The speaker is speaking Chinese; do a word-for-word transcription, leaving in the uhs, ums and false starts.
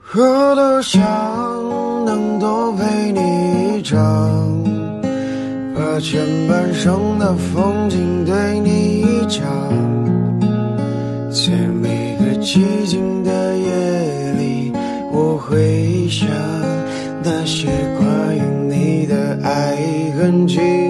我多想能多陪你一场，把前半生的风景对你讲，在每个寂静的夜里，我会想那些关于你的爱痕迹。